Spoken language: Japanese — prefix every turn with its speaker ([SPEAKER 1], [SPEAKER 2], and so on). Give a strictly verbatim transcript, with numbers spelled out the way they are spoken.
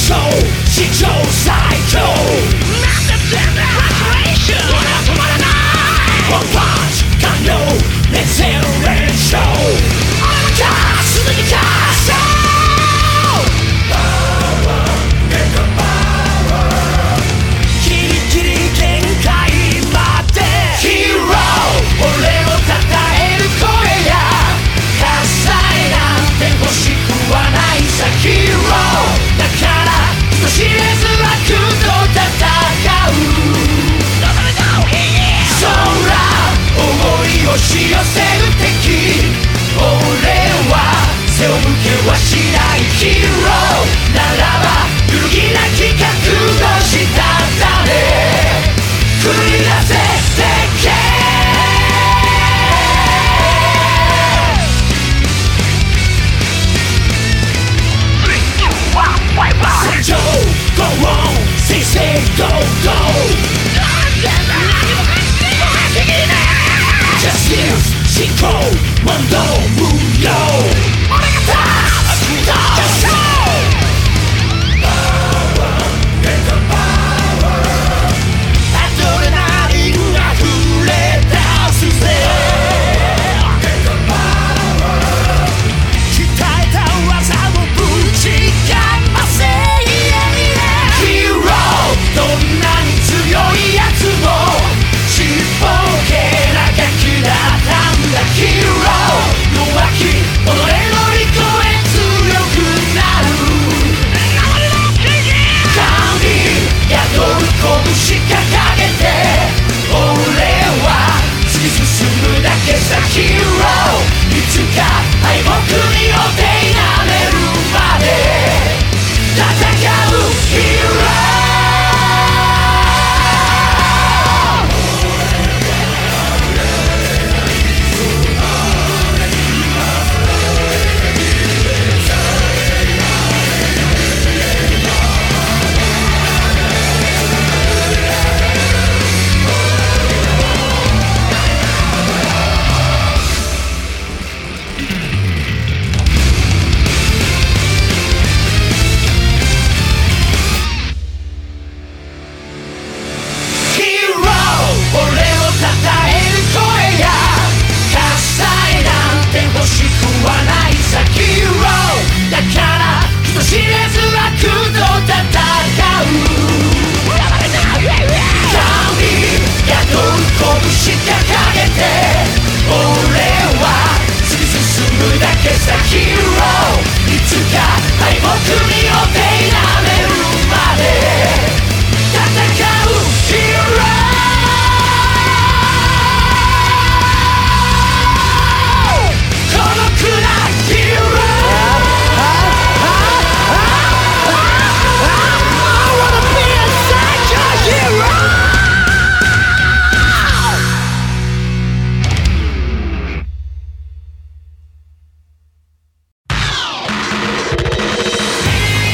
[SPEAKER 1] 勝史上最強なんだ全然フラストレーション俺は止まらないワンパンチ完了連戦連勝俺は勝つ続き勝つギリギリ限界までヒーロー俺を称える声や喝采なんて欲しくはないさヒーローだから人知れず悪と戦う空思い押し寄せる敵俺は背を向けはしないヒーローならば揺るぎなき覚悟したため繰り出せ世間戦場 Go on 先生 Go Go Justice 進行問答無